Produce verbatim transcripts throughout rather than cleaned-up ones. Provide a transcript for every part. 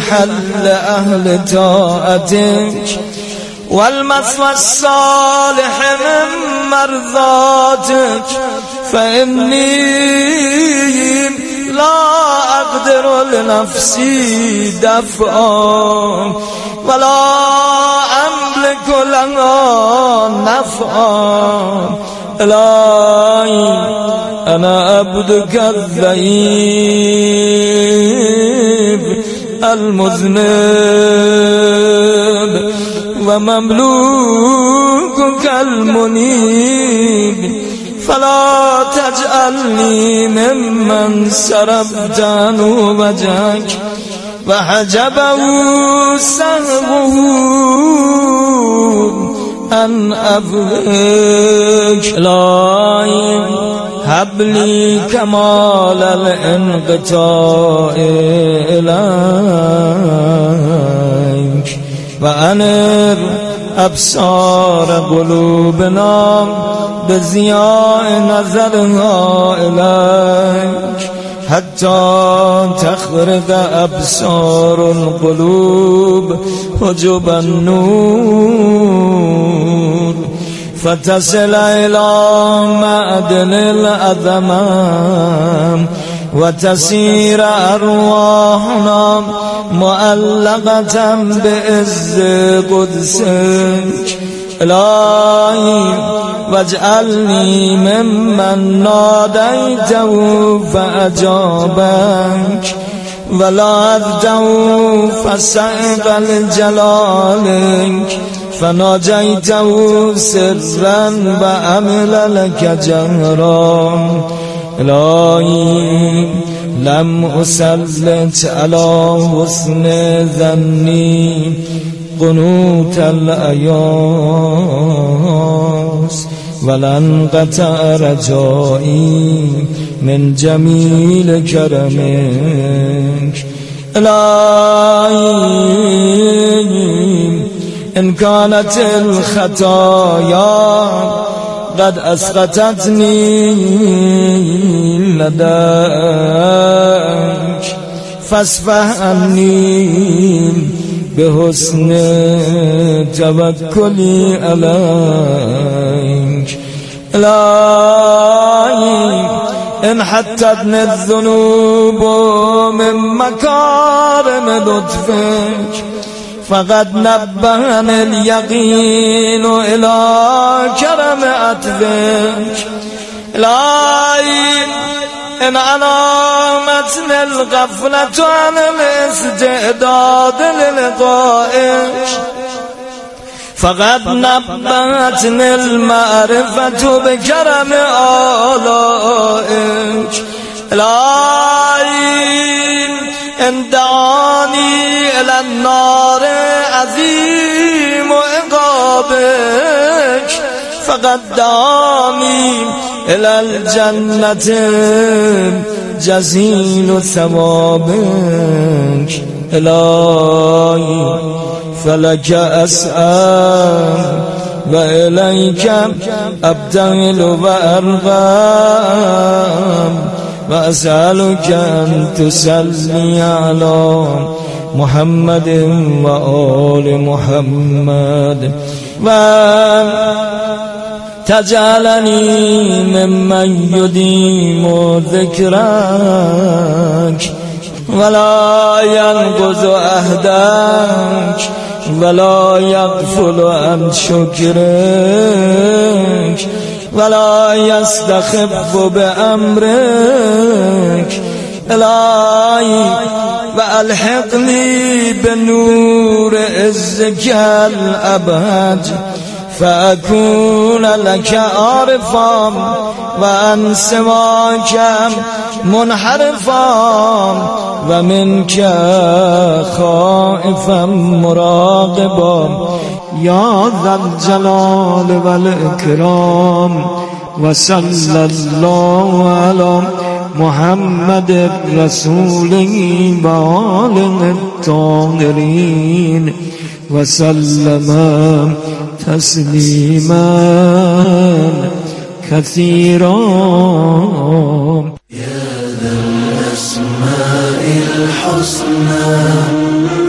محل أهل طاعتك والمثوى الصالح من مرضاتك فإني لا أقدر لنفسي دفعا ولا أملك لها نفعا إلهي أنا عبدك الضعيف المذنب ومملوكك المنيب فلا تجعلني ممن سربت عنه وجهك وحجبه سهوه أن أبغيك إلهي هب لي كمال الانقطاع إليك وأنر أبصار قلوبنا بضياء نظرها إليك حتى تخرق أبصار القلوب حجب النور فتصل إلى معدن العظمة وتسير أرواحنا معلقة بإذ قدسك إلهي واجعلني ممن ناديته فأجابك ولعبته فسأق لجلالك فناجيته سرا وأمل لك جهرا إلهي لم أسلط على حسن ظني قنوت الأياس ولن قطع رجائي من جميل كرمك إلهي إن كانت الخطايا قد أسقطتني لديك فاصفح عني بحسن توكلي عليك إلهي إن حتتني الذنوب من مكارم لطفك فقد نبهني اليقين إلى كرم عطفك إلهي إن علامتني الغفلة عن الاستعداد للقائك فقد نبهتني المعرفة بكرم آلائك إلهي إن دعاني إلى النار عظيم عقابك فقد دعاني إلى الجنة جزيل ثوابك إلهي فلك أسأل وإليك أبتهل وأرغب وأسألك أن تسلي على محمد وآل محمد وتجعلني ممن يديم ذكرك ولا ينقض عهدك ولا يغفل عن شكرك ولا يستخف بأمرك إلهي وألحقني بنور عزك الأبهج فأكون لك عارفا وعن سواك منحرفا ومنك خائفا مراقبا يا ذا الجلال والإكرام وصلى الله على محمد رسوله وآله الطاهرين وسلم تسليما كثيرا. يا ذا الأسماء الحسنى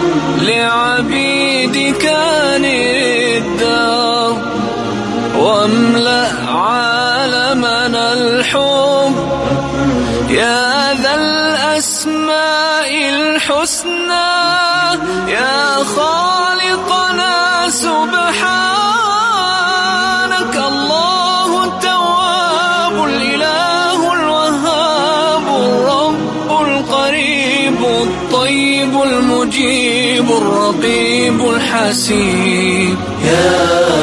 لعبيدك الدار واملأ عالمنا الحب يا ذا الأسماء الحسنى يا خالقنا سبحانك الله التواب الإله الوهاب الرب القريب الطيب المجيب الرقيب الحسيب يا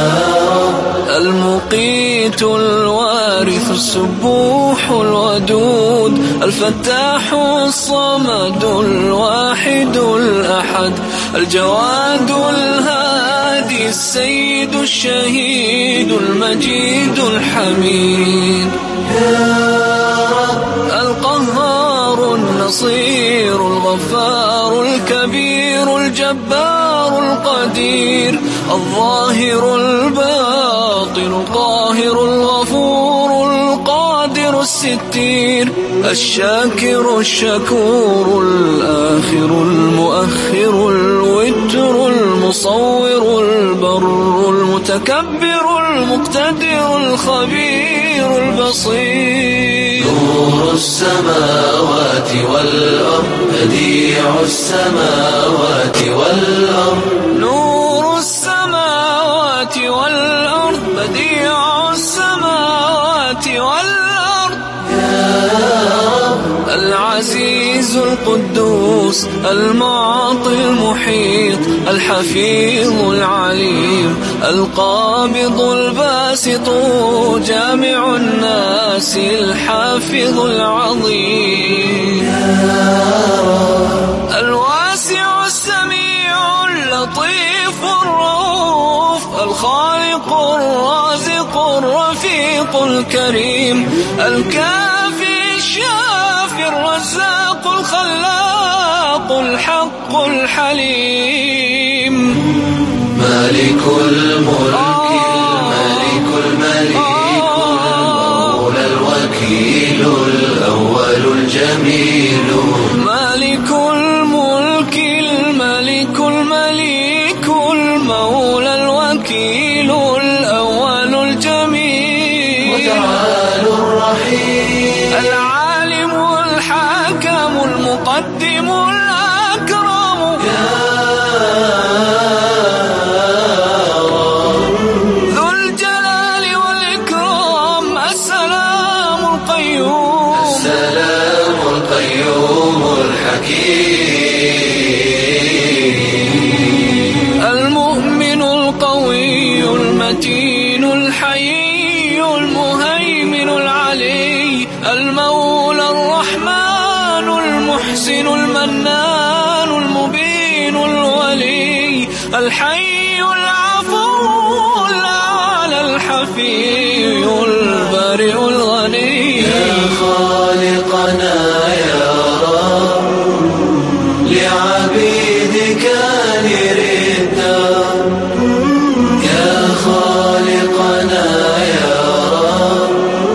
المقيت الوارث السبوح الودود الفتاح الصمد الواحد الأحد الجواد الهادي السيد الشهيد المجيد الحميد القهار النصير الغفار الكبير الجبار القدير الظاهر الباطن القاهر الغفور القادر الستير الشاكر الشكور الآخر المؤخر الوتر المصور البر المتكبر المقتدر الخبير البصير نور السماوات والأرض بديع السماوات والأرض نور السماوات والأرض بديع السماوات والأرض يا رب العزيز القدوس المعطي المحيط الحفيظ العليم القابض الباسط جامع الناس الحافظ العظيم الواسع السميع اللطيف الرؤوف الخالق الرازق الرفيق الكريم الكافي الشافي الرزاق الخلاق الحق الحليم مالك الملك الملك الملك المولى الوكيل الأول الجميل مالك الملك الملك الملك المولى الوكيل الأول الجميل متعال الرحيم العالم الحاكم المقدم الأكرم ذو الجلال والإكرام السلام القيوم السلام القيوم الحكيم المؤمن القوي المتين الحيي المهيمن العلي المولى الرحمن المحسن المنان المبين الولي الحي العفو الأعلى الحفي البارئ الغني يا خالقنا يا رب لعبيدك نردا يا خالقنا يا رب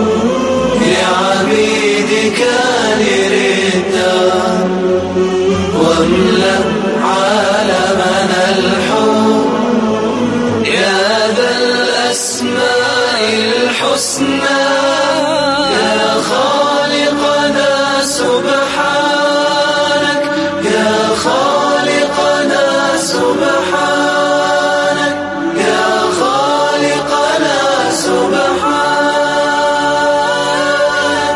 لعبيدك نردا واملأ عالمنا الحب يا ذا الأسماء الحسنى يا خالقنا سبحانك يا خالقنا سبحانك يا خالقنا سبحانك.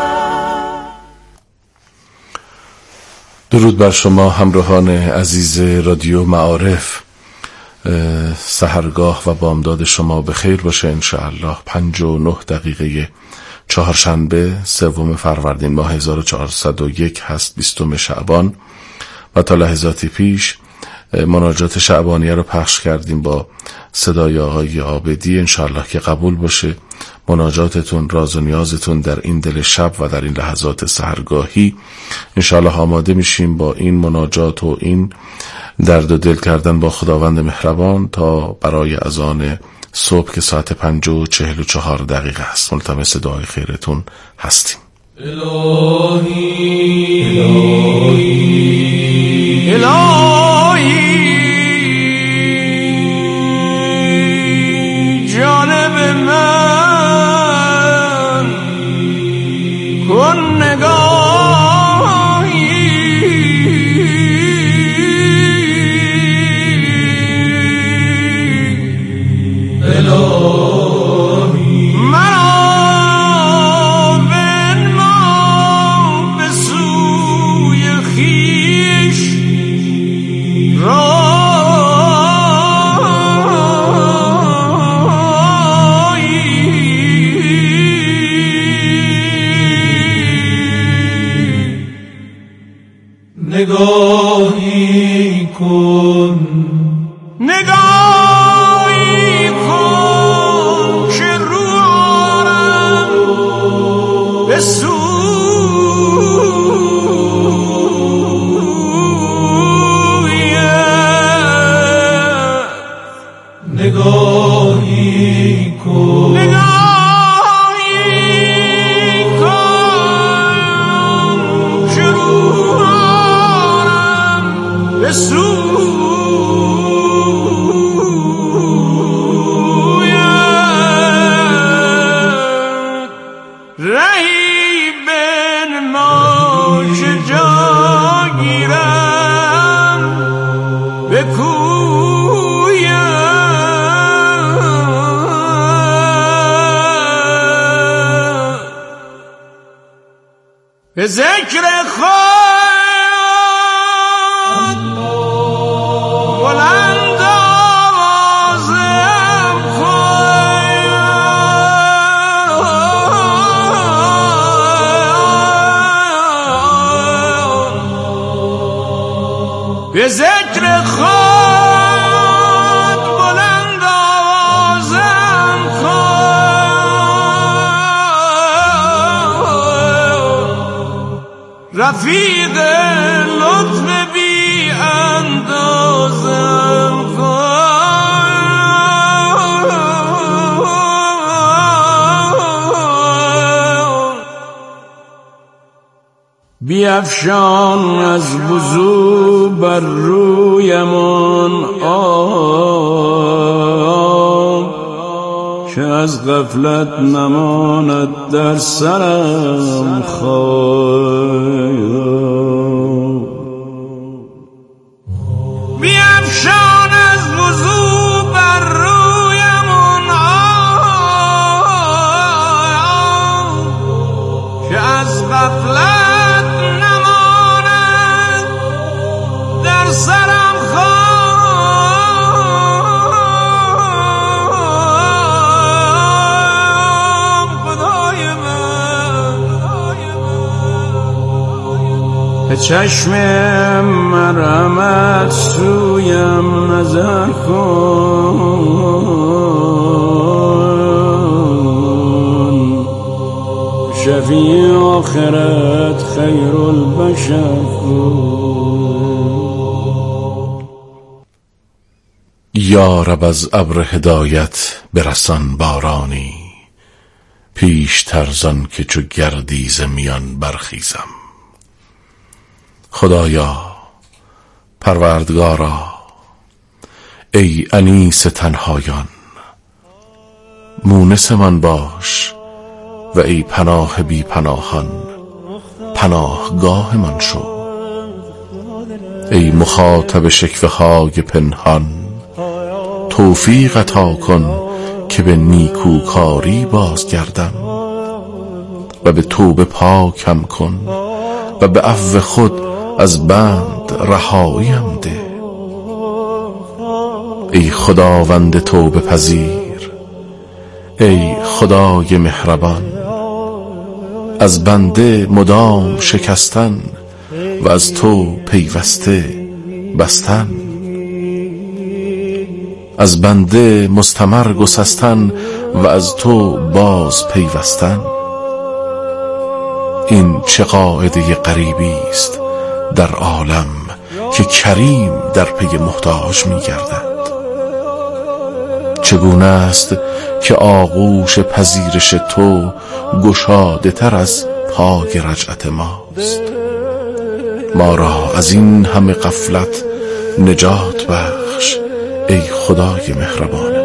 درود بر شما همراهان عزیز رادیو معارف. سحرگاه و بامداد شما به خیر باشه انشاءالله. پنج و نه دقیقه چهارشنبه سوم فروردین ماه هزار و چهارصد و یک هست، بیستم شعبان، و تا لحظاتی پیش مناجات شعبانیه رو پخش کردیم با صدای آقای عابدی. انشاءالله که قبول باشه مناجاتتون، راز و نیازتون در این دل شب و در این لحظات سحرگاهی. انشاءالله آماده میشیم با این مناجات و این درد و دل کردن با خداوند مهربان تا برای اذان صبح که ساعت پنج و چهل و چهار دقیقه است. ملتمس دعای خیرتون هستیم. الهی الهی الهی جانب من کن نگاهی الهی مرا بنما به سوی خویش نگاهی کن نگاهی کن که رو آرم به سویت نگاهی کن نگاهی کن که رو آرم به سویت رهی بنما که جا گیرم به کویت به ذکر خود بلند آوازم کن به ذکر خود بلند آوازم کن رفیق لطف بی اندازم کن بیفشان از وضو بر رویمان آب که از غفلت نماند در سرم خواب بیفشان از وضو بر رویمان آب که از غفلت نماند در سرم خواب خدای من به چشم مرحمت سویم نظر کن شفیع آخرت خیر البشر کن یا رب از ابر هدایت برسان بارانی پیشتر زان که چو گردی ز میان برخیزم. خدایا پروردگارا ای انیس تنهایان مونس من باش و ای پناه بی پناهان پناهگاه من شو. ای مخاطب شکوه های پنهان توفیق عطا کن که به نیکوکاری بازگردم و به توبه پاکم کن و به عفو خود از بند رهاییم ده. ای خداوند توبه پذیر ای خدای مهربان از بنده مدام شکستن و از تو پیوسته بستن از بنده مستمر گسستن و از تو باز پیوستن. این چه قاعده غریبی است در عالم که کریم در پی محتاج می گردد. چگونه است که آغوش پذیرش تو گشاده تر از پای رجعت ماست. ما را از این همه غفلت نجات بخش ای خدای مهربان.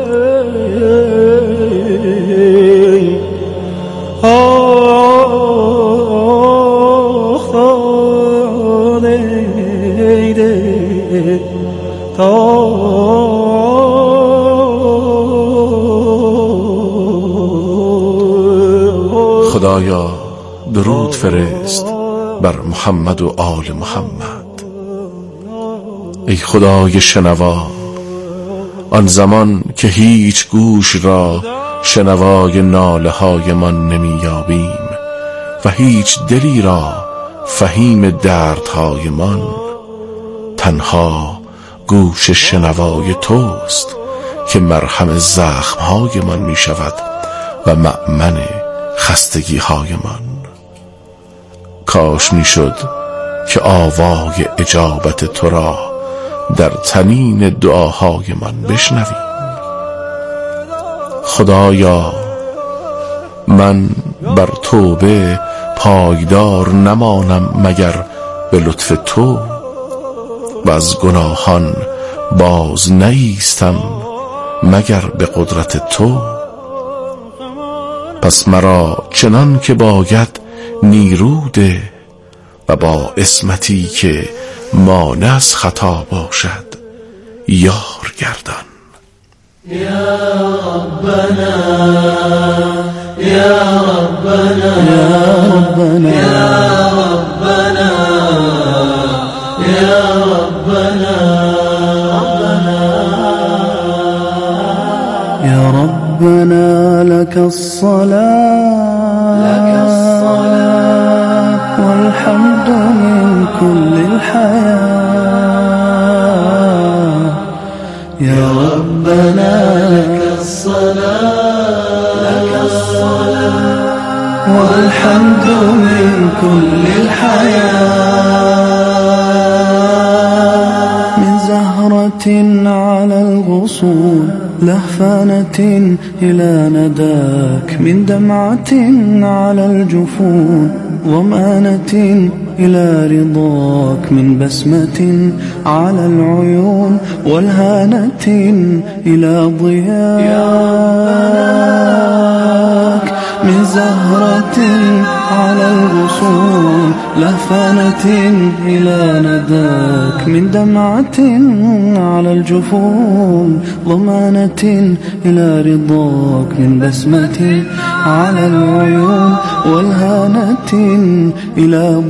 خدایا درود فرست بر محمد و آل محمد. ای خدای شنوا، آن زمان که هیچ گوش را شنوای ناله های من نمی یابیم و هیچ دلی را فهیم دردهای من، تنها گوش شنوای توست که مرهم زخمهای من می شود و مأمن خستگی های من. کاش می شد که آوای اجابت تو را در طنین دعاهای من بشنویم. خدایا، من بر توبه پایدار نمانم مگر به لطف تو و از گناهان باز نیستم مگر به قدرت تو. پس مرا چنان که باید نیرو ده و با عصمتی که مانع از خطا باشد یار گردان. یا ربنا یا ربنا یا ربنا یا ربنا یا ربنا لك الصلاة لك الصلاة والحمد من كل الحياة. يا ربنا لك الصلاة لك الصلاة والحمد من كل الحياة. من زهرة على الغصون لهفانة إلى نداك، من دمعة على الجفون ضمانة إلى رضاك، من بسمة على العيون والهانة إلى ضياك. من زهرة على الغصون لهفانة إلى نداك، من دمعة على الجفون ضمانة إلى رضاك، من بسمة على العيون والهانة إلى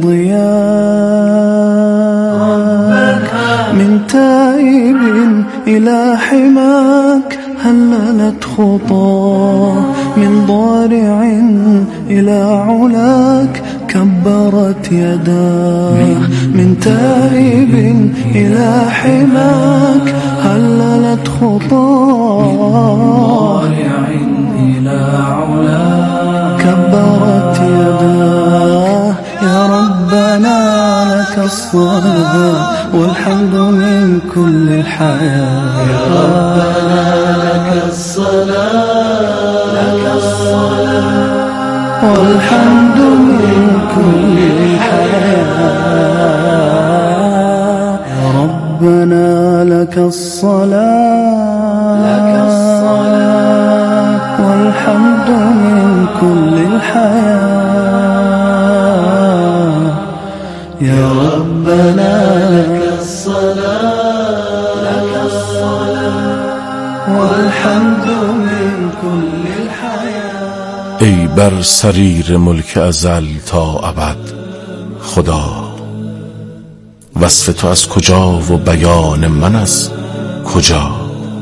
ضياك. من تائب إلى حماك هللت خطاه، من ضارع إلى علاك كبرت يداه. من تائب إلى حماك هللت خطاه، إلى علاك كبرت يداه. يا ربنا لك الصلاة والحمد من كل الحياة. يا ربنا لك الصلاة لك الصلاة والحمد من كل الحياة. يا ربنا لك الصلاة لك الصلاة والحمد من كل الحياة. يا ربنا لك الصلاة لك الصلاة والحمد من كل الحياة. ای بر سریر ملک ازل تا ابد خدا، وصف تو از کجا و بیان من از کجا؟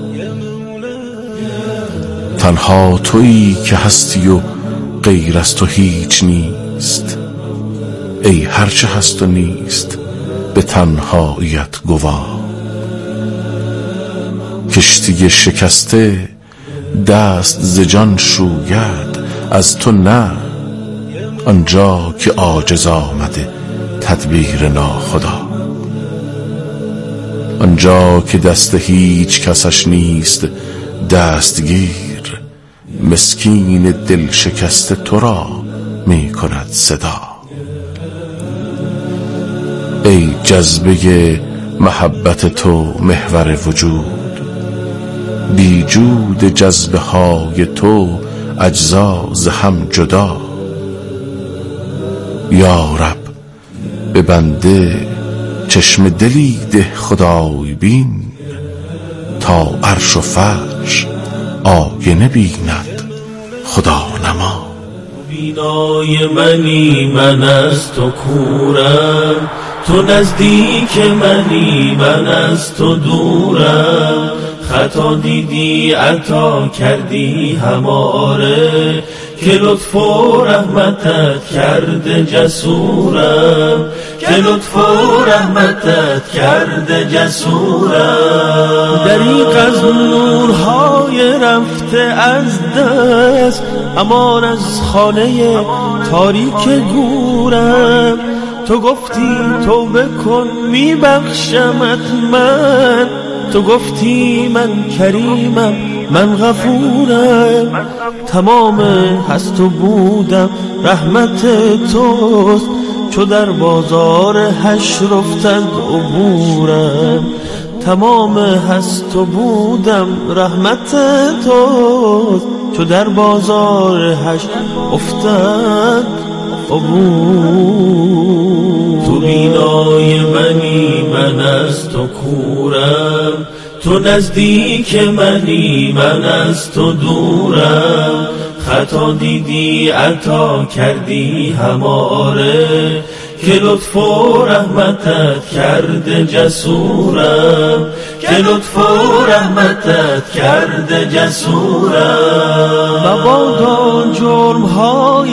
تنها تویی که هستی و غیر از تو هیچ نیست. ای هرچه هست و نیست به تنهاییت گواه. کشتی شکسته دست ز جان شوید، از تو نه، آنجا که عاجز آمده تدبیر ناخدا. آنجا که دست هیچ کسش نیست دستگیر، مسکین دل شکسته تو را می کند صدا. ای جذبه محبت تو محور وجود، بی جود جذبه های تو اجزا ز هم جدا. یا رب به بنده چشم دلی ده خدای بین، تا عرش و فرش آینه بیند خدا نما. بینای منی من از تو کورم، تو نزدیک منی من از تو دورم. خطا دیدی عطا کردی هماره، که لطف و رحمتت کرده جسورم، که لطف و رحمتت کرده جسورم. دریغ از نورهای رفته از دست، امان از خانه تاریک گورم. تو گفتی توبه کن میبخشمت من، تو گفتی من کریمم من غفورم. تمام هست و بودم رحمت توست، چو در بازار حشر افتد عبورم. تمام هست و بودم رحمت توست، چو در بازار حشر افتد عبور. تو بینای منی من از تو کورم، تو نزدیک منی من از تو دورم. خطا دیدی عطا کردی هماره، که لطف و رحمتت کرده جسورم، که لطف و رحمتت کرده جسورم. مبادا جرمهای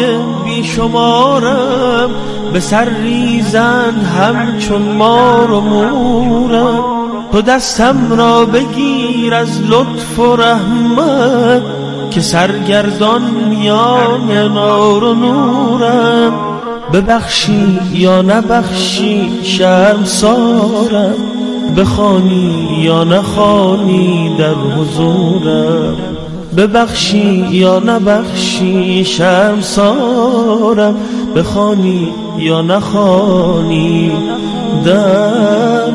بیشمارم، به سر ریزن همچون مار و مورم. تو دستم را بگیر از لطف و رحمت، که سرگردان میان نار و نورم. ببخشی یا نبخشی شرمسارم، بخوانی یا نخوانی در حضورم. ببخشی یا نبخشی شرمسارم، بخوانی یا نخوانی در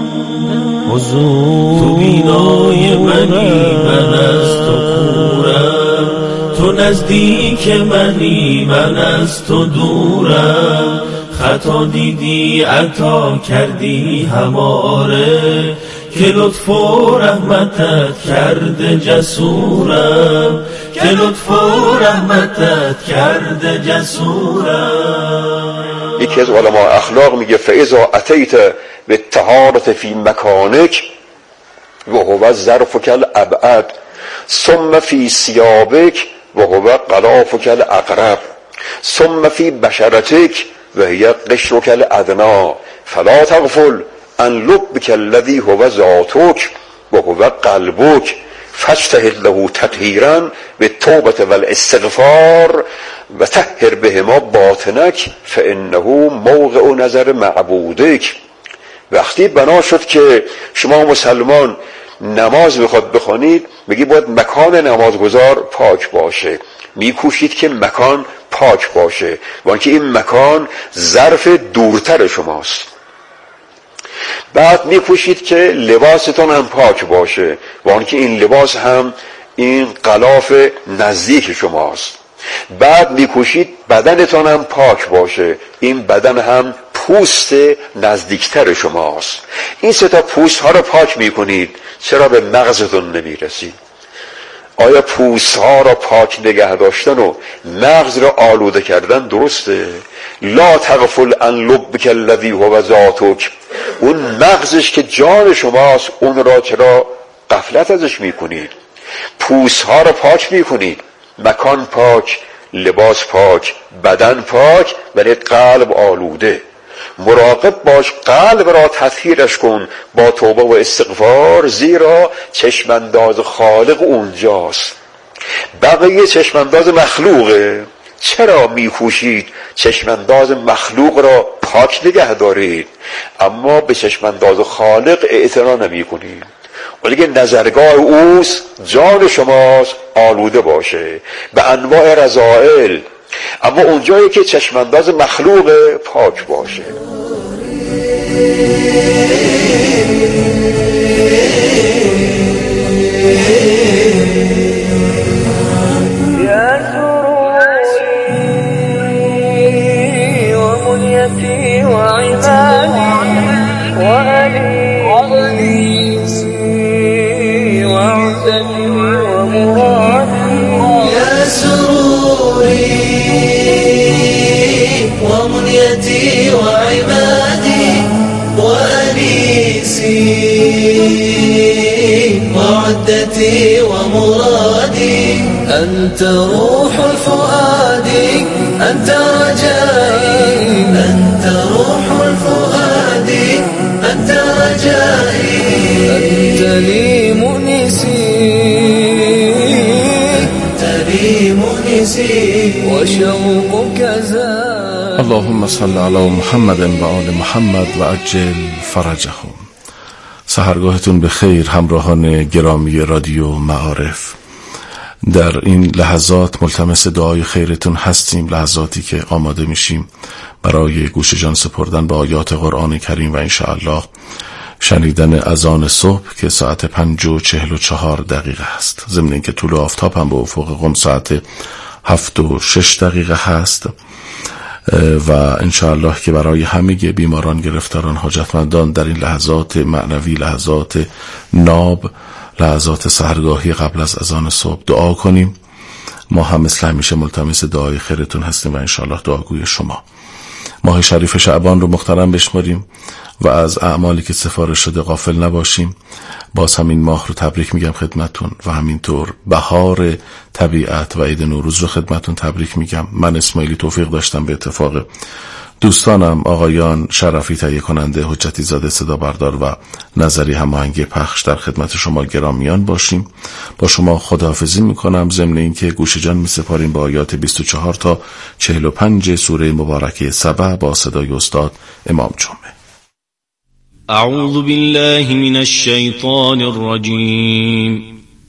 حضور. تو بینای منی من از تو کورم، تو نزدیک منی من از تو دورم. خطا دیدی عطا کردی هماره، که لطف و رحمتت کرده جسورم، که لطف و رحمتت کرده جسورم. یکی از علماء اخلاق میگه فاذا اتیت بالطهارة فی مکانک و هو ظرفک الابعد، ثم فی ثیابک و هو غلافک الاقرب، ثم فی بشرتک و هی قشرک الادنی، فلا تغفل عن لبک الذی هو ذاتک و هو قلبک، فاجتهد له تطهیرا بالتوبة والاستغفار و طهر بهما باطنک فانه موضع نظر معبودک. وقتی بنا شد که شما مسلمان نماز بخواد بخونید، میگی باید مکان نمازگزار پاک باشه، میکوشید که مکان پاک باشه، وان که این مکان ظرف دورتر شماست. بعد میکوشید که لباستون هم پاک باشه، وان که این لباس هم این غلاف نزدیک شماست. بعد میکوشید بدنتون هم پاک باشه، این بدن هم پوست نزدیکتر شماست. این سه تا پوست ها رو پاک میکنید، چرا به مغزتون نمیرسید؟ آیا پوست ها را پاک نگه داشتن و مغز را آلوده کردن درسته؟ لا تغفل عن لبک الذی هو ذاتک، اون مغزش که جان شماست اون را چرا غفلت ازش میکنید؟ پوست ها را پاک میکنید، مکان پاک، لباس پاک، بدن پاک، ولی قلب آلوده. مراقب باش، قلب را تطهیرش کن با توبه و استغفار، زیرا چشمانداز خالق اونجاست. بقیه چشمانداز مخلوقه. چرا میکوشید چشمانداز مخلوق را پاک نگه دارید، اما به چشمانداز خالق اعتنا نمی کنید؟ ولی که نظرگاه اوست، جان شماست آلوده باشه به انواع رذائل، اما اونجایی که چشمانداز مخلوق پاک باشه. ومنيتي وعمادي وأنيسي وعدتي ومرادي أنت روح فؤادي أنت رجائي أنت روح الفؤاد أنت رجائي أنت لي منسي أنت لي منسي وشوقك زاد. اللهم صل علی محمد و آل محمد و عجل فرجهم. سحرگاهتون به خیر همراهان گرامی رادیو معارف. در این لحظات ملتمس دعای خیرتون هستیم، لحظاتی که آماده میشیم برای گوش جان سپردن به آیات قرآن کریم و انشاءالله شنیدن اذان صبح که ساعت پنج و چهل و چهار دقیقه هست، ضمن اینکه طول آفتاب هم به افق قم ساعت هفت و شش دقیقه هست و انشاءالله که برای همه بیماران، گرفتاران، حاجتمندان در این لحظات معنوی، لحظات ناب، لحظات سحرگاهی قبل از اذان صبح دعا کنیم. ما هم مثل همیشه ملتمس دعای خیرتون هستیم و انشاءالله دعاگوی شما. ماه شریف شعبان رو محترم بشماریم و از اعمالی که سفارش شده غافل نباشیم. باز همین ماه رو تبریک میگم خدمتون و همینطور بهار طبیعت و عید نوروز رو خدمتون تبریک میگم. من اسماعیلی توفیق داشتم به اتفاق دوستانم آقایان شرفی تهیه کننده، حجتی زاده صدا بردار و نظری هماهنگی پخش در خدمت شما گرامیان باشیم. با شما خداحافظی میکنم، ضمن اینکه گوش جان میسپاریم با آیات بیست و چهار تا چهل و پنج سوره مبارکه سبع با صدای استاد امام جمعه. اعوذ بالله من الشیطان الرجیم.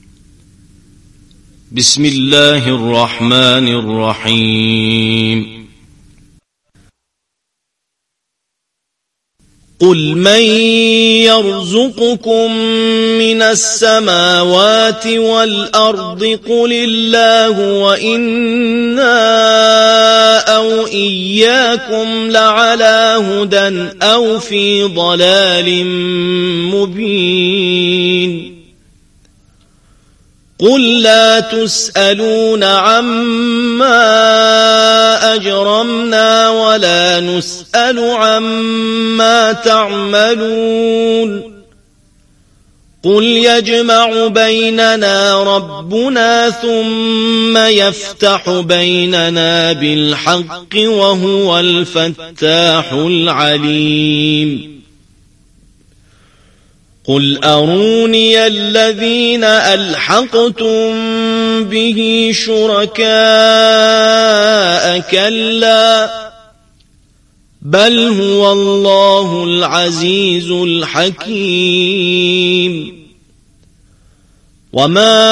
بسم الله الرحمن الرحیم. قل من يرزقكم من السماوات والأرض قل الله وإنا أو إياكم لعلى هدى أو في ضلال مبين. قل لا تسألون عما أجرمنا ولا نسأل عما تعملون. قل يجمع بيننا ربنا ثم يفتح بيننا بالحق وهو الفتاح العليم. قل أروني الذين ألحقتم به شركاء كلا بل هو الله العزيز الحكيم. وما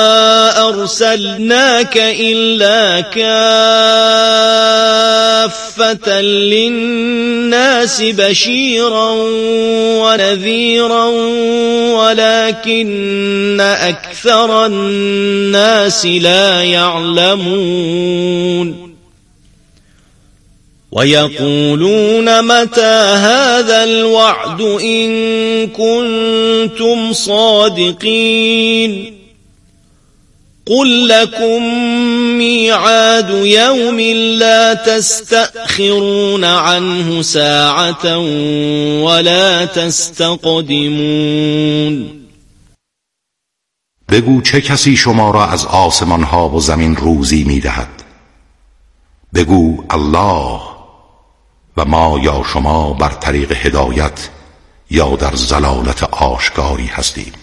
أرسلناك إلا كافة للناس بشيرا ونذيرا ولكن أكثر الناس لا يعلمون. ويقولون متى هذا الوعد إن كنتم صادقين. قل لكم ميعاد يوم لا تستأخرون عنه ساعة ولا تستقدمون. بگو چه کسی شما را از آسمان ها و زمین روزی می دهد؟ بگو الله، و ما یا شما بر طریق هدایت یا در ضلالت آشکاری هستیم.